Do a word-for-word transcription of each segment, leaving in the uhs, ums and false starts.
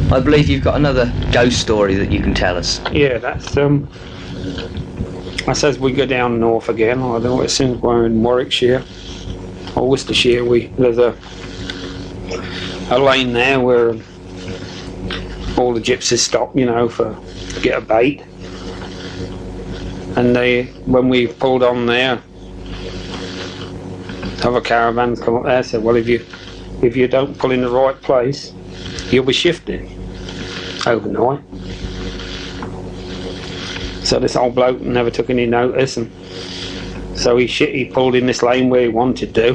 I believe you've got another ghost story that you can tell us. Yeah, that's um. I says we go down north again. I don't know, as soon as we're in Warwickshire or Worcestershire, we there's a a lane there where all the gypsies stop, you know, for to get a bait. And they, when we pulled on there, other caravans come up there and said, well, if you if you don't pull in the right place, you'll be shifted overnight. So this old bloke never took any notice, and so he shit, he pulled in this lane where he wanted to.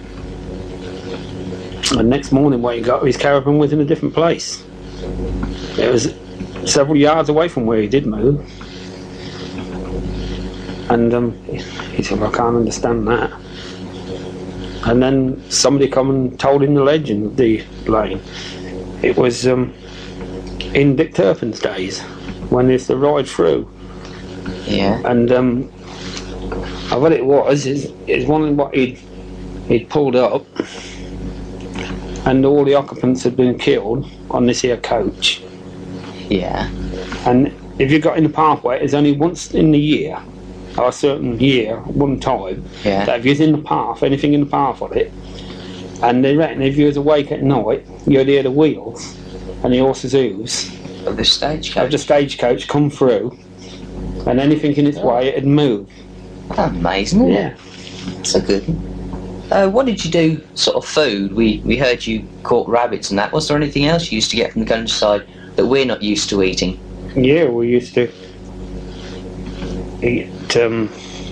And next morning when he got, his caravan was in a different place. It was several yards away from where he did move. And um, he said, well, I can't understand that. And then somebody come and told him the legend of the lane. It was um, in Dick Turpin's days, when they used to ride through. Yeah. And um, what it was is, is one of what he'd, he'd pulled up, and all the occupants had been killed on this here coach. Yeah. And if you got in the pathway, it's only once in the year, or a certain year, one time, yeah. that if you was in the path, anything in the path of it, and they reckon if you was awake at night, you'd hear the wheels and the horse's hooves of the stagecoach. Of the stagecoach come through, and anything in its oh. way, it'd move. That's amazing, isn't yeah. it? That's a good one. Uh, what did you do, sort of food? We we heard you caught rabbits and that. Was there anything else you used to get from the countryside that we're not used to eating? Yeah, we used to eat, um,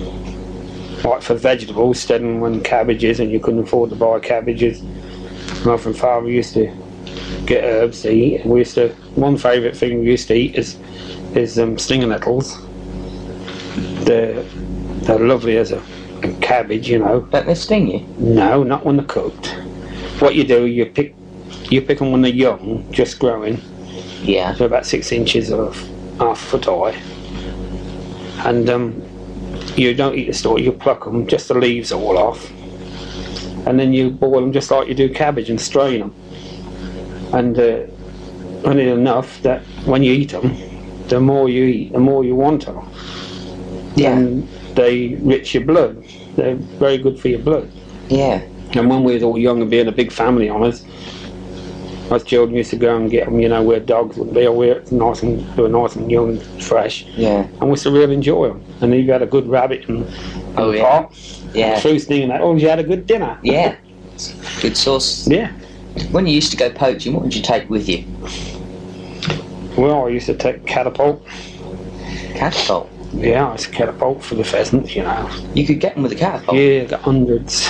like for vegetables, instead of when cabbages, and you couldn't afford to buy cabbages. Mother and father used to get herbs to eat. And we used to, one favourite thing we used to eat is is um, stinger nettles. They're, they're lovely as a cabbage, you know. Don't they sting you? No, not when they're cooked. What you do, you pick you pick them when they're young, just growing. Yeah. So about six inches of half a foot high. And um, you don't eat the stalk, you pluck them, just the leaves all off. And then you boil them just like you do cabbage and strain them. And uh, only enough that when you eat them, the more you eat, the more you want them. Yeah. And they rich your blood. They're very good for your blood. Yeah. And when we was all young and being a big family on us, us children used to go and get them, you know, where dogs would be, or where it's nice and they were nice and young and fresh. Yeah. And we used to really enjoy them. And if you had a good rabbit and, and oh, yeah. pot, yeah. through stinging that, oh, you had a good dinner. Yeah. Good sauce. Yeah. When you used to go poaching, what would you take with you? Well, I used to take catapult. Catapult? Yeah, I used to catapult for the pheasants, you know. You could get them with a catapult? Yeah, got hundreds.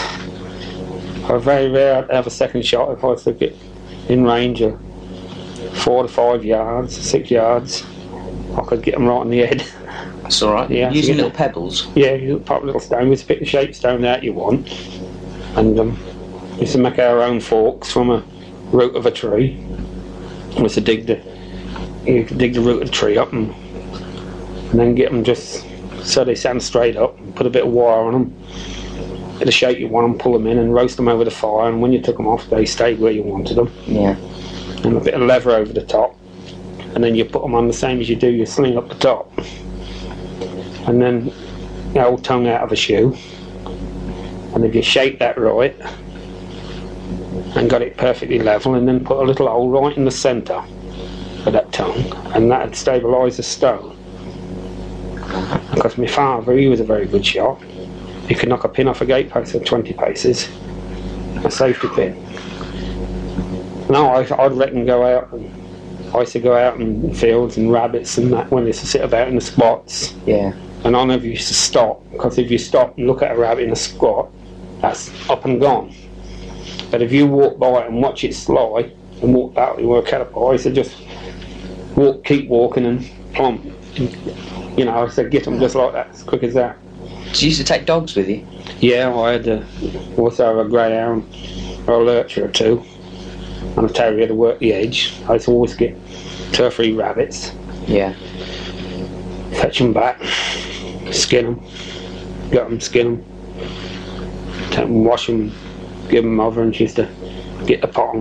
I was very rare to have a second shot if I took it in range of four to five yards, six yards. I could get them right on the head. That's alright. Yeah, using little pebbles? Yeah, you pop a little stone. We used to pick the shape stone out you want. And um, we used to make our own forks from a root of a tree. We used to dig the, you could dig the root of the tree up and and then get them just so they stand straight up, and put a bit of wire on them, get the shape you want them, pull them in and roast them over the fire, and when you took them off they stayed where you wanted them. Yeah. And a bit of leather over the top, and then you put them on the same as you do your sling up the top, and then the old tongue out of a shoe, and if you shape that right and got it perfectly level, and then put a little hole right in the centre of that tongue, and that would stabilise the stone. Because my father, he was a very good shot. He could knock a pin off a gatepost at twenty paces, a safety pin. No, I, I'd reckon go out, and I used to go out in fields and rabbits and that when they used to sit about in the spots. Yeah. And I never used to stop, because if you stop and look at a rabbit in a spot, that's up and gone. But if you walk by it and watch it slide and walk back, you work out, I used to just walk, keep walking and plump. You know, I said get them just like that, as quick as that. Did you used to take dogs with you? Yeah, I had uh, also a greyhound or a lurcher or two, and a terrier to work the edge. I used to always get two or three rabbits. Yeah. Fetch them back, skin them, gut them, skin them, take them, wash them, give them over, and she used to get the pot on with them.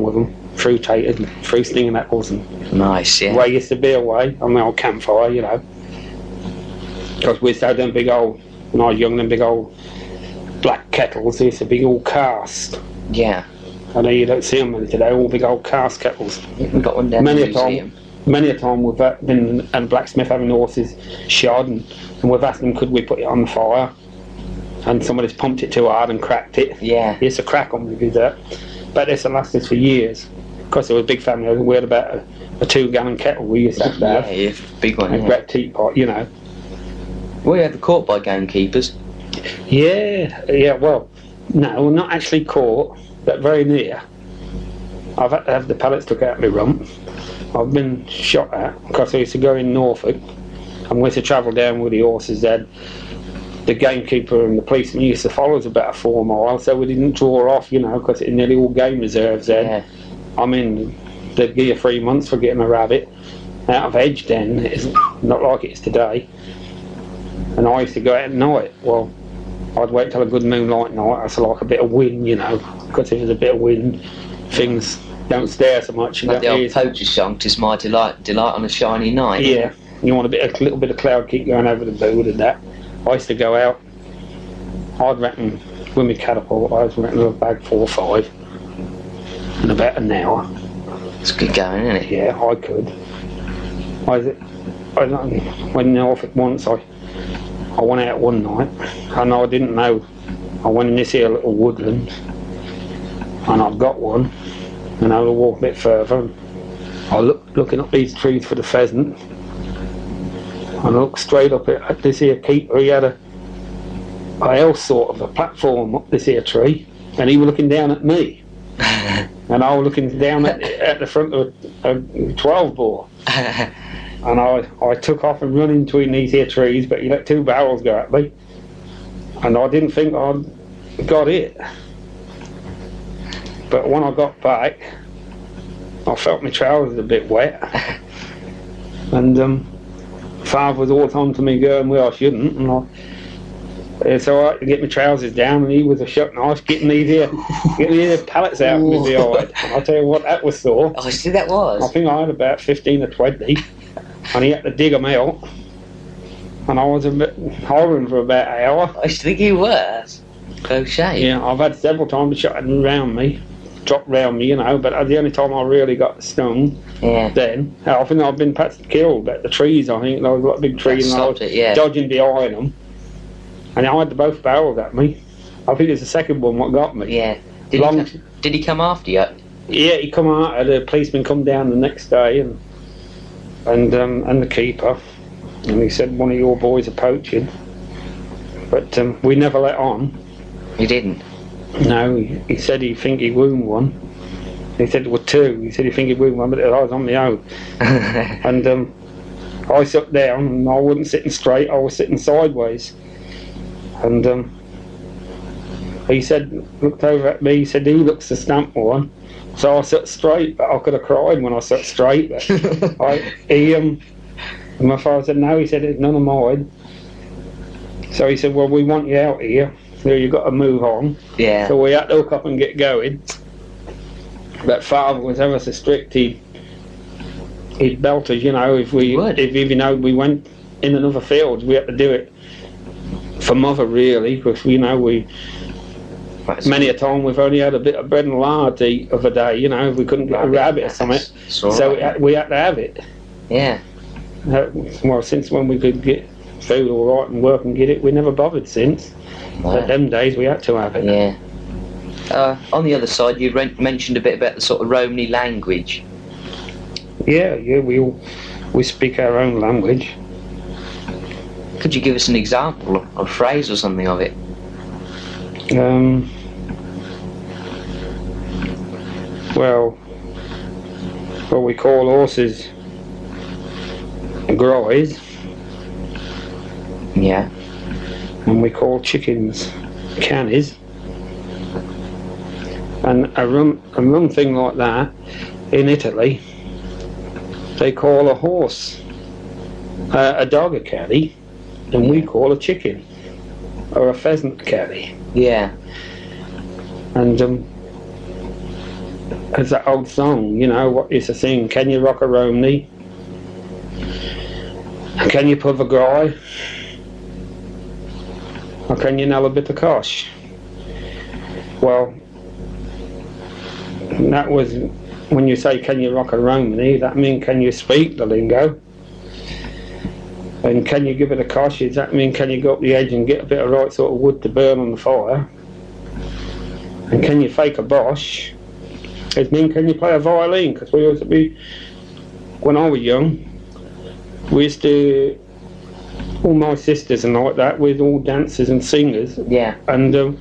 fruitated, fruit stinging apples and Nice, yeah. where used to be away on the old campfire, you know. Because we used to have them big old, when I was young, them big old black kettles, they used to be all cast. Yeah. I know you don't see them today, all big old cast kettles. We've got one down Many in the a museum. time, many a time we've uh, been and blacksmith having horses shod, and, and we've asked them, could we put it on the fire? And somebody's pumped it too hard and cracked it. Yeah. It's a crack on with that. But this will last us for years. Because it was a big family, we had about a, a two gallon kettle we used to have to Yeah, have. yeah, big one, A yeah. great teapot, you know. We had the caught by gamekeepers. Yeah, yeah, well, no, not actually caught, but very near. I've had to have the pellets took out of my rump. I've been shot at, because I used to go in Norfolk, and we used to travel down with the horses then. The gamekeeper and the policeman used to follow us about four miles, so we didn't draw off, you know, because it's nearly all game reserves then. Yeah. I mean, they'd give you three months for getting a rabbit out of edge then. It's not like it is today. And I used to go out at night. Well, I'd wait till a good moonlight night. That's like a bit of wind, you know, because if there's a bit of wind, things don't stare so much. Like the don't old hear- poacher's song, "'Tis my delight, delight on a shiny night." Yeah, you want a bit, a little bit of cloud keep going over the boot and that. I used to go out. I'd reckon with my catapult, I was reckon a bag four or five in about an hour. It's good going, isn't it? Yeah, I could. I, I went in Norfolk once. I I went out one night, and I didn't know. I went in this here little woodland, and I'd got one, and I would walk a bit further. And I looked looking up these trees for the pheasant, and I looked straight up at, at this here keeper. He had a a else sort of a platform up this here tree, and he was looking down at me. And I was looking down at, at the front of a, a twelve bore. And I, I took off and run in between these here trees, but he let two barrels go at me. And I didn't think I'd got it. But when I got back, I felt my trousers a bit wet. And um, Father was all on to me going where I shouldn't. And I, it's alright to get my trousers down, and he was a shut knife getting these here, getting these here pallets out of me behind. I'll tell you what, that was sore. Oh, see, that I was. think I had about fifteen or twenty, and he had to dig them out, and I was a bit hovering for about an hour. I used to think you were. Go shame. Yeah, I've had several times shot around me, dropped round me, you know, but the only time I really got stung Yeah. then, I think I've been perhaps killed at the trees. I think there was a big tree, That and I was stopped it, yeah. dodging behind them, and I had the both barrels at me. I think it's the second one what got me. Yeah. Did, Long- he, co- did he come after you? Yeah, he come out, and the policeman come down the next day, and and um, and the keeper, and he said one of your boys are poaching, but um, we never let on. He didn't. No, he, he said he think he wound one. He said there were two. He said he think he wound one, but I was on my own. And um, I sat down, and I wasn't sitting straight. I was sitting sideways. And um, he said, looked over at me. He said he looks the stamp one. So I sat straight, but I could have cried when I sat straight. But I, he, um, and my father said no. He said it's none of mine. So he said, well, we want you out here. So you've got to move on. Yeah. So we had to hook up and get going. But Father was ever so strict. He'd, he'd belt us, you know, if we, He would. if, if you know, we went in another field, we had to do it for Mother, really, because we know we. That's- Many a time we've only had a bit of bread and lard to eat of a day, you know, if we couldn't get a rabbit or something. It's all So right. we had, we had to have it. Yeah. Uh, well, since when we could get food all right and work and get it, we never bothered since. But No. them days we had to have it. Yeah. Uh, on the other side, you re- mentioned a bit about the sort of Romany language. Yeah, yeah, we all, we speak our own language. Could you give us an example, or a phrase or something of it? Um, well, what we call horses groys, Yeah. and we call chickens cannies. And a rum, a rum thing like that, in Italy, they call a horse, uh, a dog a caddy, and we call a chicken, or a pheasant a caddy. Yeah. And um, There's that old song, you know, what used to sing, can you rock a Romney? Can you put a gry? Or can you nail a bit of kosh? Well, that was, when you say can you rock a Romney, that means can you speak the lingo? And can you give it a kosh? Does that mean can you go up the edge and get a bit of right sort of wood to burn on the fire? And can you fake a bosh? It means can you play a violin? Because we used to be, when I was young, we used to, all my sisters and like that, we was all dancers and singers. Yeah. And um,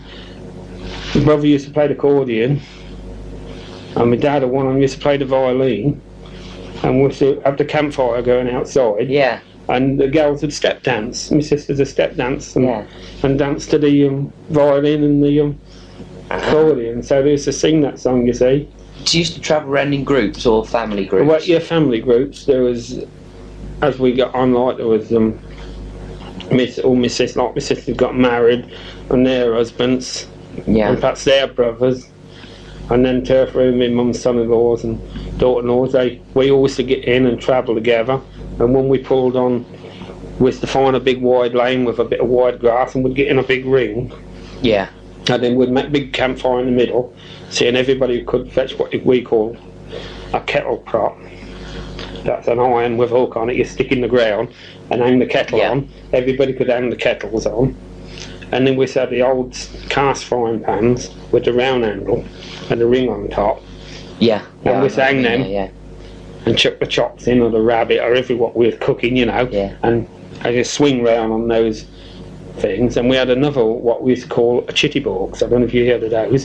my brother used to play the accordion, and my dad, one of them, used to play the violin, and we used to have the campfire going outside. Yeah. And the girls would step dance. My sisters would step dance and, Yeah. and dance to the um, violin and the um, accordion. So they used to sing that song, you see. Do you used to travel around in groups or family groups? Well, yeah, family groups. There was, as we got on, like there was um, miss, all my sisters, like my sisters got married, and their husbands, Yeah. and perhaps their brothers, and then two or three of my mum's son-in-laws and daughter-in-laws. They, we all used to get in and travel together. And when we pulled on, we used to find a big wide lane with a bit of wide grass, and we'd get in a big ring. Yeah. And then we'd make a big campfire in the middle, seeing everybody could fetch what we call a kettle prop. That's an iron with a hook on it, you stick in the ground and hang the kettle Yeah. on. Everybody could hang the kettles on. And then we had the old cast frying pans with the round handle and the ring on top. Yeah. And yeah, we I know sang what you them. mean, Yeah. And chuck the chops in, or the rabbit, or every what we were cooking, you know. Yeah. And I just swing round on those things. And we had another, what we used to call a chitty box. I don't know if you heard of those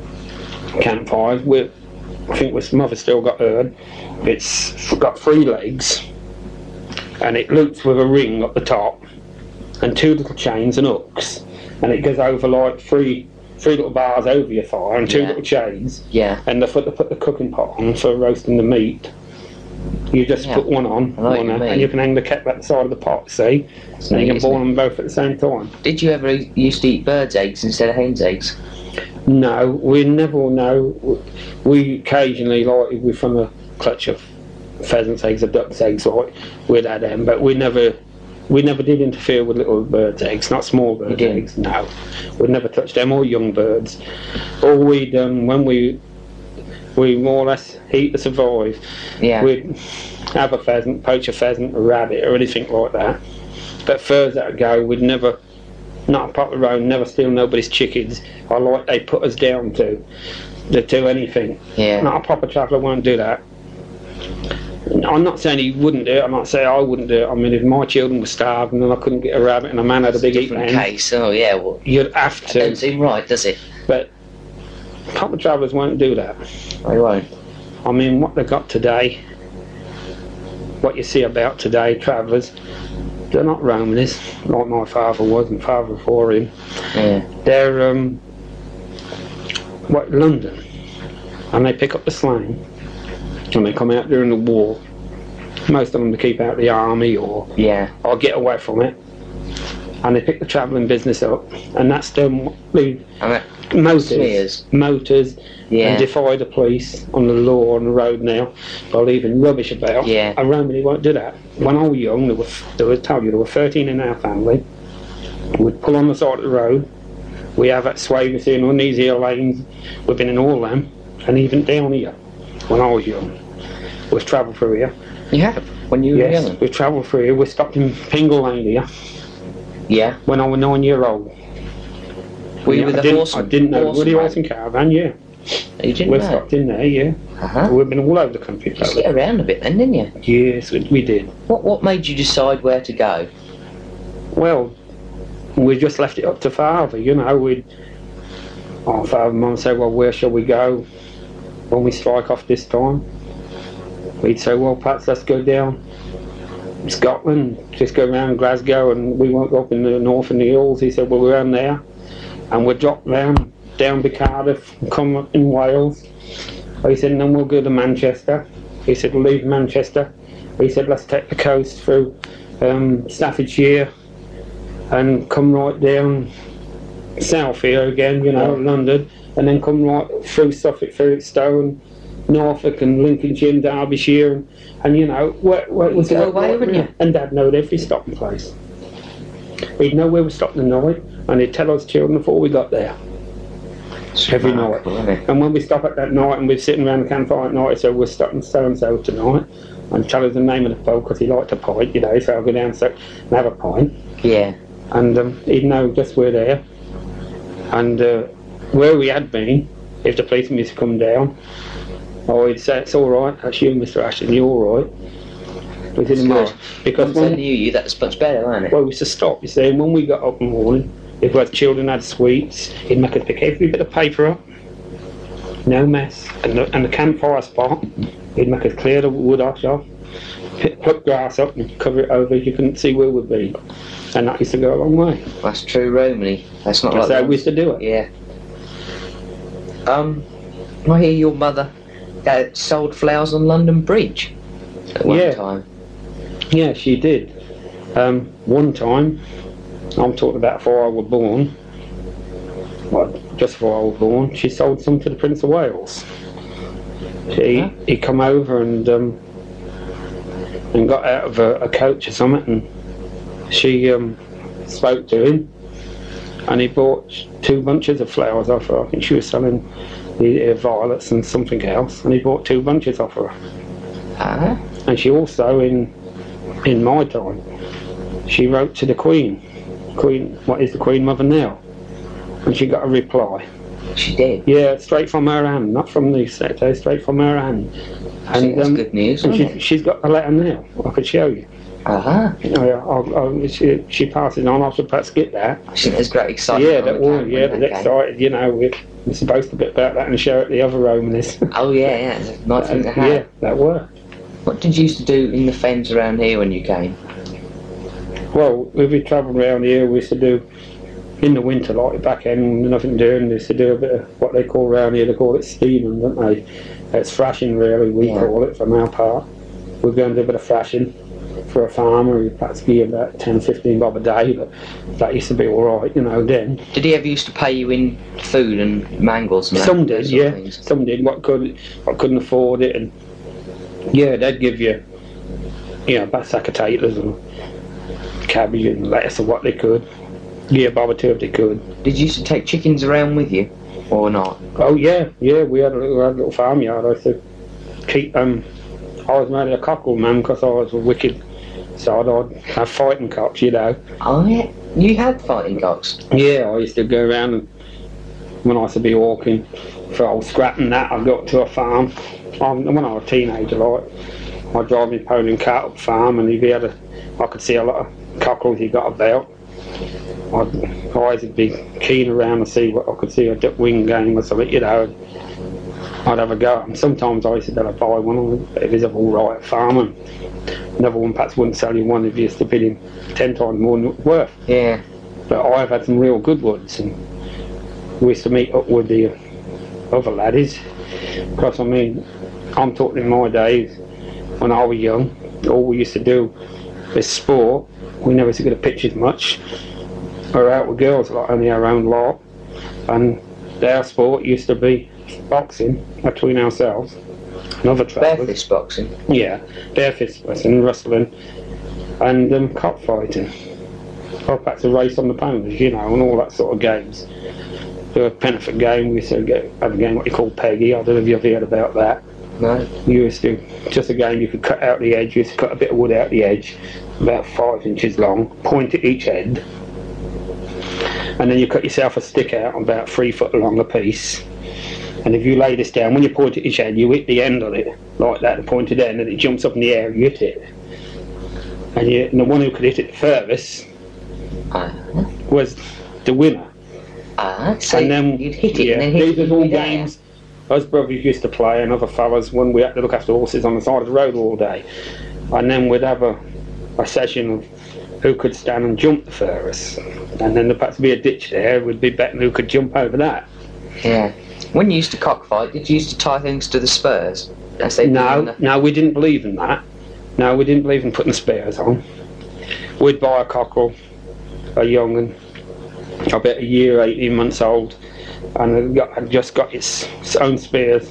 campfires. We, I think my mother still got heard. It's got three legs, and it loops with a ring at the top, and two little chains and hooks, and it goes over like three three little bars over your fire, and two Yeah. little chains. Yeah. And the foot to put the cooking pot on for roasting the meat. You just Yeah. put one on, I know what one you on, mean. and you can hang the kettle at the side of the pot, see? So And you can isn't boil it? them both at the same time. Did you ever used to eat birds' eggs instead of hens' eggs? No, we never know. We occasionally, like, if we from a clutch of pheasants' eggs or ducks' eggs, like, we'd had them, but we never we never did interfere with little birds' eggs, not small birds' didn't? eggs, no. We'd never touched them, or young birds. All we'd, um, when we, we more or less eat to survive, Yeah. we'd have a pheasant, poach a pheasant, a rabbit, or anything like that. But further ago, we'd never, not a pot of our own, never steal nobody's chickens, or like they put us down to, to do anything. Yeah. Not a proper traveller won't do that. I'm not saying he wouldn't do it, I'm not saying I wouldn't do it. I mean, if my children were starving and I couldn't get a rabbit and a man had a big eat Different hen, case. Oh yeah. Well, you'd have that doesn't to. seem right, does it? But proper travellers won't do that. I won't. I mean, what they've got today, what you see about today, travellers, they're not Romanists, like my father was and father before him. Yeah. They're, um, what, London. And they pick up the slang. And they come out during the war. Most of them to keep out the army or, Yeah. or get away from it. And they pick the travelling business up. And that's them, the I mean, motors, Smears. motors Yeah. and defy the police on the law on the road now by leaving rubbish about. Yeah. And Romany won't do that. When I was young, there were, there was, tell you, there were thirteen in our family. We'd pull on the side of the road. We have that sway in on these here lanes. We've been in all them, and even down here when I was young. We've travelled through here. You have when you were Yes, young. we've travelled through here. We stopped in Pingle Lane here Yeah. when I was nine year old. Were you Yeah, with I a didn't, horse? I didn't know. horse With the and horse and caravan, yeah. wagon? You didn't We've know. stopped in there, yeah. Uh-huh. We've been all over the country. You sit around a bit then, didn't you? Yes, we, we did. What What made you decide where to go? Well, we just left it up to father, you know. We'd, our father and mum said, well, where shall we go when we strike off this time? We'd say, well, perhaps let's go down Scotland, just go around Glasgow, and we won't go up in the north in the hills. He said, well, we're around there, and we'll drop down, down to Cardiff, and come up in Wales. He said, and then we'll go to Manchester. He said, we'll leave Manchester. He said, let's take the coast through um, Staffordshire and come right down south here again, you know, London, and then come right through Suffolk, through Stone, Norfolk and Lincolnshire and Derbyshire, and, and you know, what, what was Go it? away, wouldn't you? And Dad knowed every stopping place. He'd know where we stopped the night, and he'd tell us children before we got there. Every night. And when we stop at that night and we're sitting around the campfire at night, so we're stopping so and so tonight, and tell us the name of the pub because he liked a pint, you know, so I'll go down so, and have a pint. Yeah. And um, he'd know just we're there. And uh, where we had been, if the policeman used to come down, oh, he'd say, it's all right, that's you, Mister Ashton, you're all right. We didn't mind. Because when when I knew you, that's much better, wasn't it? well, we used to stop, you see, and when we got up in the morning, if we had children had sweets, he'd make us pick every bit of paper up, no mess. And the, and the campfire spot, he'd make us clear the wood off, off pick, pluck grass up and cover it over, you couldn't see where we'd be. And that used to go a long way. That's true Romany. That's not That's like how that. we used to do it. Yeah. Um, I hear your mother uh, sold flowers on London Bridge at one Yeah. time. Yeah, she did. Um, one time, I'm talking about before I was born, well, just before I was born, she sold some to the Prince of Wales. She, Huh? he come over and um, and got out of a, a coach or something, and she um, spoke to him, and he bought two bunches of flowers off her. I think she was selling the uh, violets and something else, and he bought two bunches off her. Ah, And she also, in in my time, she wrote to the Queen. Queen, what is the Queen Mother now? And she got a reply. she did. Yeah, straight from her hand, not from the secretary, straight from her hand. I think that's good news, and isn't she, it? she's got a letter now. I could show you. Uh-huh. Oh, yeah, I'll, I'll, she, she passes on. I should perhaps get that. I think there's great excitement. yeah, on that the was camp yeah, when but that came. excited. You know, we're, we're supposed to bit about that and share it the other Romanists. Oh yeah, yeah, it's a nice thing to have. yeah, that were. What did you used to do in the fens around here when you came? Well, if we travelled around here, we used to do in the winter, like back end, nothing to do, and they used to do a bit of what they call around here. They call it steaming, don't they? It's thrashing, really. We Yeah. call it from our part. We're going to do a bit of thrashing for a farmer. He'd perhaps give about ten, fifteen bob a day, but that used to be all right, you know. Then Did he ever used to pay you in food and mangles and that, some those did, sort of yeah. things? Some did. What could, what couldn't afford it, and yeah, they'd give you, you know, about a sack of potatoes and cabbage and lettuce or what they could. Yeah, bob or two if they could. Did you used to take chickens around with you, or not? Oh yeah, yeah. We had a little, we had a little farmyard. I used to keep. Um, I was married a cockerel man because I was a wicked. So I'd have fighting cocks, you know. Oh yeah, you had fighting cocks. Yeah, I used to go around and when I used to be walking for old scrap and that, I'd go up to a farm. Um, when I was a teenager, like I'd drive my pony and cart up the farm, and if he had a, I could see a lot of cockerels he got about. I'd always be keen around to see what I could see, a duck wing game or something, you know. I'd have a go. And sometimes I used to better buy one if he's a all right farmer. Another one perhaps wouldn't sell you one if you used to bid him ten times more than it's worth. Yeah. But I've had some real good ones, and we used to meet up with the other laddies. Because I mean, I'm talking in my days when I was young, all we used to do is sport. We never used to get a pictures much. We were out with girls, like only our own lot, and their sport used to be boxing between ourselves and other travellers. Barefist boxing. Yeah, barefist boxing, wrestling, and um, cockfighting. Or perhaps a race on the ponies, you know, and all that sort of games. Do a benefit game. We used to get, have a game what you call Peggy. I don't know if you've heard about that. No. You used to, just a game you could cut out the edge. You used to cut a bit of wood out the edge, about five inches long, point at each end, and then you cut yourself a stick out about three foot long a piece. And if you lay this down, when you point at each end, you hit the end on it like that, the pointed end, and it jumps up in the air. You hit it, and, you, and the one who could hit it furthest Uh, was the winner. ah, so And then you'd hit it yeah, and then hit these it are all in the air. games us brothers used to play, and other fellas when we had to look after horses on the side of the road all day. And then we'd have a, a session of who could stand and jump the furthest, and then there'd perhaps be a ditch there. We'd be betting who could jump over that. Yeah. When you used to cockfight, did you used to tie things to the spurs? As they do in No, the... no, we didn't believe in that. No, we didn't believe in putting spears on. We'd buy a cockerel, a young one, about a year, eighteen months old, and it got, had just got its, its own spears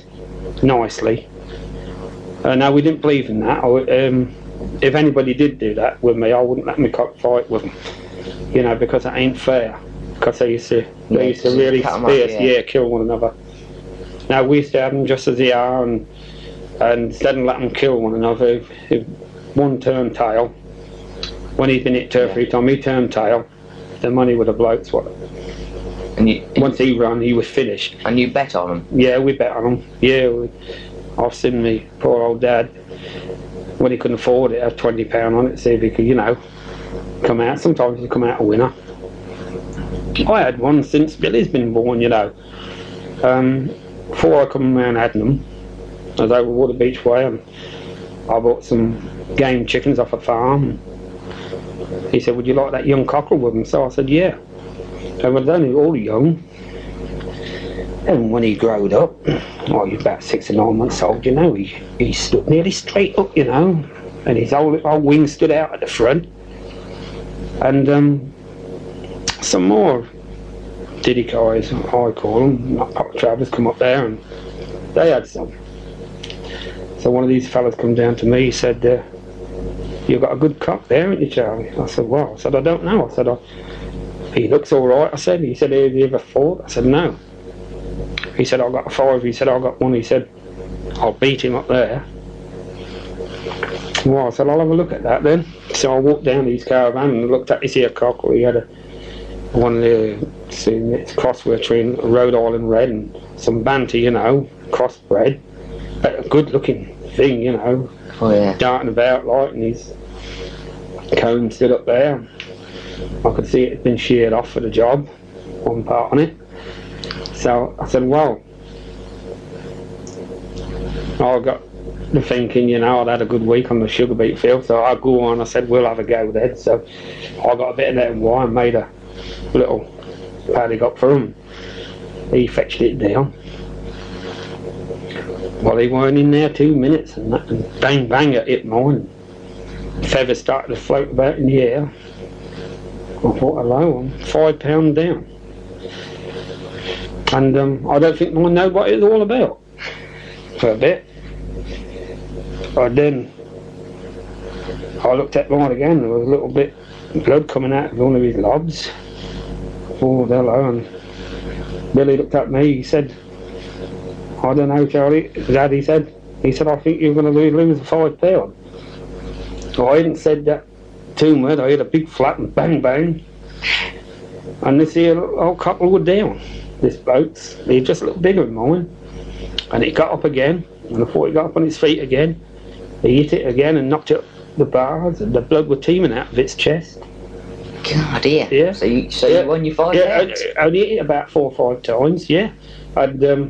nicely. Uh, no, we didn't believe in that. I, um, if anybody did do that with me, I wouldn't let me cock fight with them. You know, because it ain't fair. Because they used to, they Yeah, used to just really cut 'em up, fierce, yeah. yeah, kill one another. Now we used to have them just as they are, and and instead of let them kill one another, if, if one turned tail, when he'd been hit two or Yeah. three times, he turned tail, the money with the blokes. What? And you, Once he run, he was finished. and you bet on them. Yeah, we bet on them. Yeah, we, I've seen me poor old dad, when he couldn't afford it, have twenty pound on it, see if he could, you know, come out. Sometimes you come out a winner. I had one since Billy's been born, you know. Um, before I come around having them, I was over Water Beach Way, and I bought some game chickens off a farm. He said, "Would you like that young cockerel with them?" So I said, "Yeah." And we're only all young. And when he growed up, oh, he was about six or nine months old, you know, he, he stood nearly straight up, you know, and his whole, whole wing stood out at the front. And um, some more diddy guys, I call them, not Pop Travers, come up there, and they had some. So one of these fellas come down to me, he said, uh, "You've got a good cock there, haven't you, Charlie?" I said, "Well," I said, "I don't know." I said, I, "He looks all right." I said, he said, "Have you ever fought?" I said, "No." He said, "I got a five." He said, "I got one." He said, "I'll beat him up there." Well, I said, "I'll have a look at that then." So I walked down to his caravan and looked at his ear cock. He had a one of the crossbred between a Rhode Island Red and some Banty, you know, crossbred. A good looking thing, you know, Oh yeah. darting about like, and his comb stood up there. I could see it had been sheared off for the job, one part on it. So I said, "Well," I got the thinking, you know, I'd had a good week on the sugar beet field, so I go on. I said, "We'll have a go then." So I got a bit of that wine, made a little paddock up for him. He fetched it down. Well, he weren't in there two minutes, and, that, and bang bang it hit mine. Feathers started to float about in the air. I thought, hello, I'm five pounds down. And um, I don't think I know what it's all about for a bit. But then I looked at mine again, there was a little bit of blood coming out of one of his lobs. Oh, hello. And Billy looked at me, he said, "I don't know, Charlie." Dad, he said, he said, "I think you're going to lose five pounds." So I hadn't said that two words. I heard a big flap and bang bang. And this here old couple were down. This bloke's, he's just a little bigger than mine. And he got up again, and I thought he got up on his feet again. He hit it again and knocked it up the bars, and the blood was teeming out of its chest. God, dear. Yeah. So you, so Yeah. you won your five Yeah, pounds? I, I only hit it about four or five times, yeah. And um,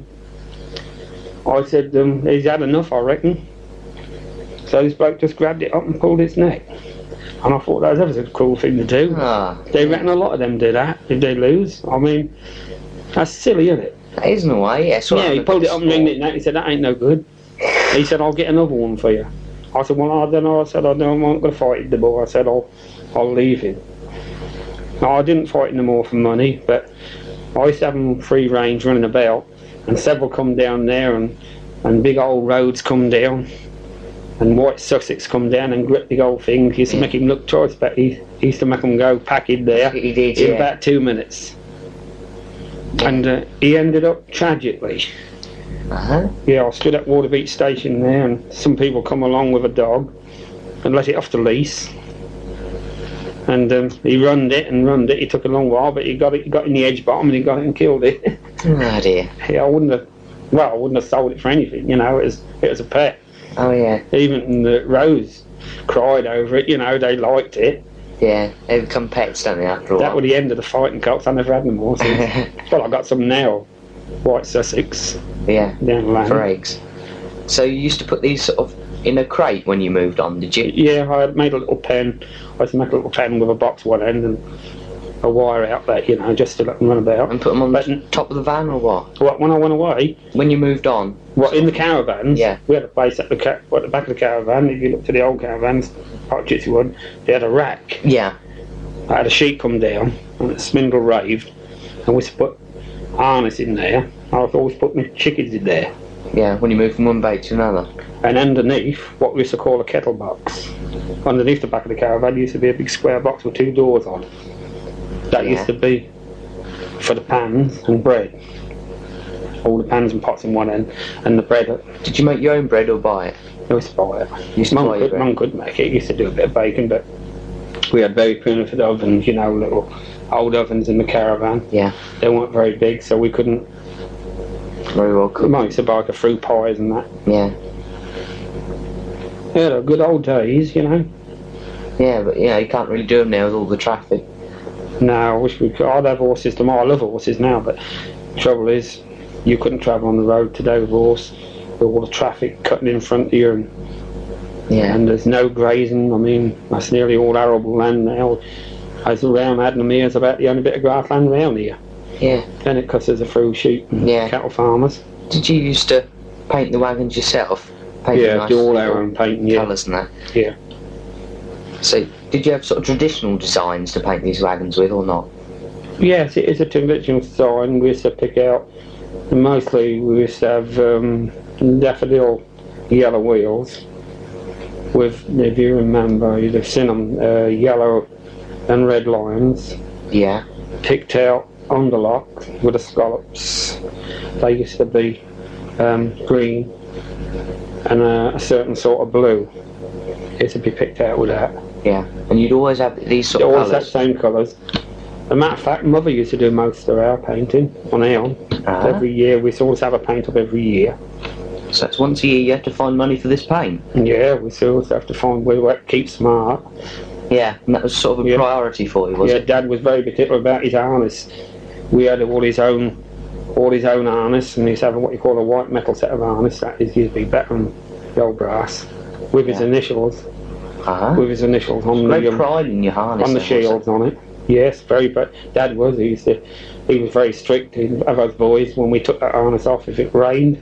I said, um, he's had enough, I reckon. So this bloke just grabbed it up and pulled its neck. And I thought that was ever a cool thing to do. Ah, They reckon a lot of them do that if they lose. I mean, that's silly, isn't it? that is in a way, yeah. Sort Yeah, of he a pulled bit it up of and ringed sport. it neck. He said, "That ain't no good." He said, "I'll get another one for you." I said, "Well, I don't know." I said, "I don't, I'm not going to fight him no more." I said, I'll, I'll leave him. No, I didn't fight him no more for money, but I used to have him free range running about, and several come down there, and, and big old roads come down, and white Sussex come down and grip big old thing. He used to Yeah. make him look choice, but he, he used to make him go packing there He did, in yeah. about two minutes. And uh, he ended up tragically. Uh-huh. Yeah, I stood at Water Beach Station there, and some people come along with a dog and let it off the leash. And um, he runned it and runned it. It took a long while, but he got it. He got in the edge bottom and he got it and killed it. Oh dear. Yeah, I wouldn't have. Well, I wouldn't have sold it for anything. You know, it was it was a pet. Oh yeah. Even the Rose cried over it. You know, they liked it. Yeah. They become pets, don't they, after a That while? was the end of the fighting cocks. I never had them more since. Well, I got some now. White Sussex Yeah. down the lane. For eggs. So you used to put these sort of in a crate when you moved on, did you? Yeah, I had made a little pen. I used to make a little pen with a box one end and a wire outlet, you know, just to let them run about. And put them on But the top of the van or what? what, when I went away, When you moved on? what in the caravans? Yeah. We had a place at the ca- at the back of the caravan. If you look to the old caravans, Park Gypsy Wood, they had a rack. Yeah. I had a sheet come down and a spindle raved, and we used to put harness in there. I always put my chickens in there. Yeah, when you move from one bait to another. And underneath, what we used to call a kettle box, underneath the back of the caravan used to be a big square box with two doors on. That Yeah. used to be for the pans and bread. All the pans and pots in one end, and the bread. Did you make your own bread or buy it? It was buy it. You used to Mum buy your could, bread? Mum could make it. Used to do a bit of baking, but we had very primitive ovens, you know, little old ovens in the caravan. Yeah, They weren't very big, so we couldn't. very well We cooked. might used to buy like a fruit pies and that. Yeah, Yeah, the good old days, you know. yeah, but yeah, you can't really do them now with all the traffic. No, I wish we could. I'd have horses tomorrow. I love horses now, but the trouble is, you couldn't travel on the road today with a horse. With all the traffic cutting in front of you, and, Yeah, and there's no grazing. I mean, that's nearly all arable land now. As around Adnamere is about the only bit of grassland around here. yeah, Then it cuts us a through sheep and Yeah. cattle farmers. Did you used to paint the wagons yourself? Paint them Yeah, nice do all little our own painting. Yeah, colours and that. yeah. So, did you have sort of traditional designs to paint these wagons with, or not? Yes, it is a traditional design. We used to pick out. Mostly, we used to have um, daffodil yellow wheels. With, if you remember, you'd have seen them, uh, yellow and red lines, Yeah, picked out underlock with the scallops. They used to be um, green and uh, a certain sort of blue. It used to be picked out with that. yeah. And you'd always have these sort of Always that colours. same colours. As a matter of fact, Mother used to do most of our painting on our own. Ah. Every year, we always have a paint up every year. So it's once a year you have to find money for this paint. And yeah, we still have to find where to keep smart. Yeah, and that was sort of a Yeah. priority for you, was Yeah, it? Dad was very particular about his harness. We had all his own, all his own harness, and he's having what you call a white metal set of harness. That is usually better than the old brass, with his Yeah. initials, Uh-huh. with his initials on Great the um, pride in your harness. on the then, was shields on it. Yes, very. But Dad was. He used to. He was very strict of us boys when we took that harness off. If it rained,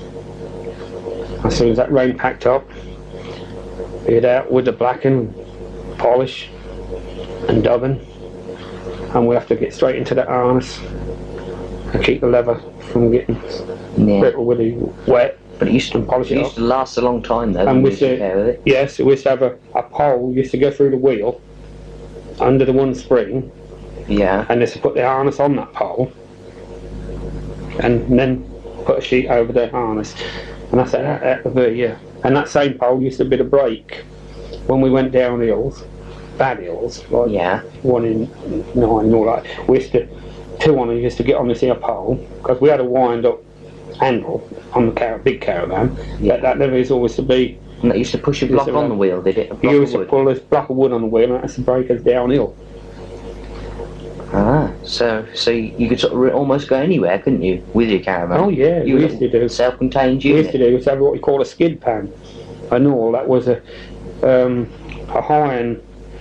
as soon as that rain packed up, we'd out with the blacking, polish, and dubbing, and we have to get straight into that harness and keep the leather from getting it? Yeah. brittle with it wet. But it used to, And polish it it used to last a long time though. And And we we took said- care with it. Yes, we used to have a, a pole. We used to go through the wheel under the one spring, Yeah. and used to put the harness on that pole, and then put a sheet over the harness, and that's at, at the yeah. And that same pole used to be the brake when we went down hills, bad hills, like Yeah. one in nine and all that. We used to two on. We used to get on this here pole because we had a wind up handle on the car, big caravan. Yeah. That, that never is always to be. And that used to push a Used block to on run- the wheel, did it? A block You of used to wood. pull this block of wood on the wheel, and that's to break us downhill. Ah, so so you could sort of re- almost go anywhere, couldn't you, with your caravan? Oh yeah, You we were used to do. a self-contained We used to unit. do. We used to have what we call a skid pan. And all that was a um, a iron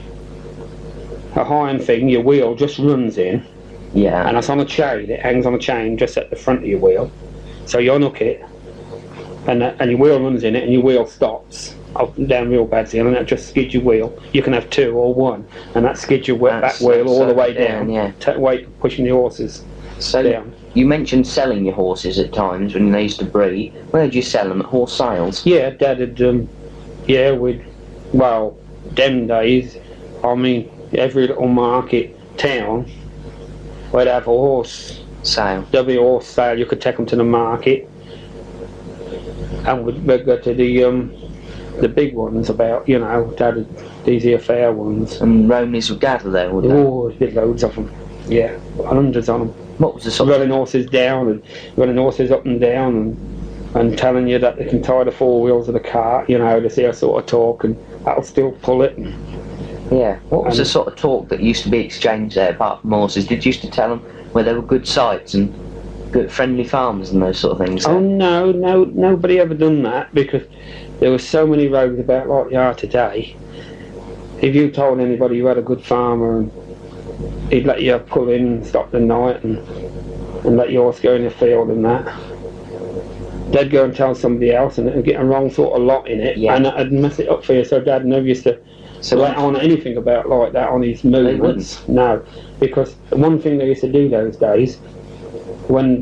a iron thing. Your wheel just runs in, Yeah. and it's on a chain. It hangs on a chain just at the front of your wheel. So you unhook it, and that, and your wheel runs in it, and your wheel stops up and down real bad, and that just skids your wheel. You can have two or one, and that skids your wheel, back That's- wheel all the that's way down, down. yeah. Take weight pushing the horses So down. you mentioned selling your horses at times when they used to breed. Where did you sell them? At horse sales? Yeah, Dad had, um, yeah, we'd, well, them days, I mean, every little market town, we'd have a horse, Sale. there'd be a horse sale, you could take them to the market, and we'd, we'd go to the, um, the big ones about, you know, Dad had these here fair ones. And Romneys would gather there, would they? Oh, there'd be loads of them, yeah, hundreds on them. What was the sort of... Running horses down and running horses up and down and and telling you that they can tie the four wheels of the cart, you know, to see a sort of talk, and that'll still pull it. And Yeah. What was and- the sort of talk that used to be exchanged there, apart from horses? Did you used to tell them where there were good sites and good friendly farmers and those sort of things? oh there? no, no, nobody ever done that, because there were so many roads about like they are today. If you told anybody you had a good farmer, and he'd let you pull in and stop the night and and let your horse go in the field and that, they'd go and tell somebody else, and it'd get a wrong sort of lot in it, Yeah. and that'd mess it up for you. So Dad never used to So let on anything about like that on his movements. No, because the one thing they used to do those days, when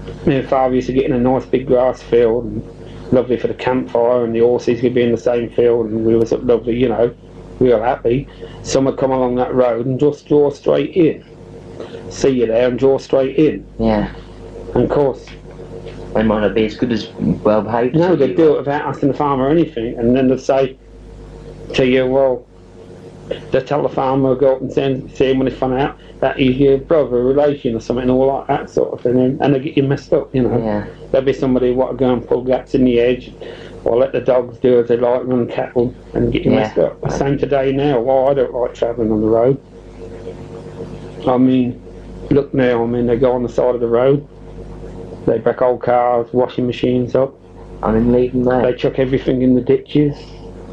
My father used to get in a nice big grass field, and lovely for the campfire, and the horses could be in the same field, and we were sort of lovely, you know, we were happy. Some would come along that road and just draw straight in. See you there and draw straight in. Yeah. And of course, they might not be as good as well behaved. No, they'd do it without asking the farmer anything, and then they'd say to you, well, they tell the farmer, go up and see, see him when they find out that he's your brother, relation or something, all like that sort of thing, and they get you messed up, you know. Yeah. There'd be somebody what would go and pull gaps in the edge, or let the dogs do as they like, run cattle, and get you Yeah. messed up. The same today now. Well, I don't like travelling on the road. I mean, look now, I mean, they go on the side of the road, they back old cars, washing machines up, I mean, leave them there. they chuck everything in the ditches,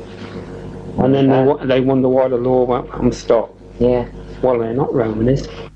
and then they, wa- they wonder why the law won't come stop. Yeah. Well, they're not Romanists.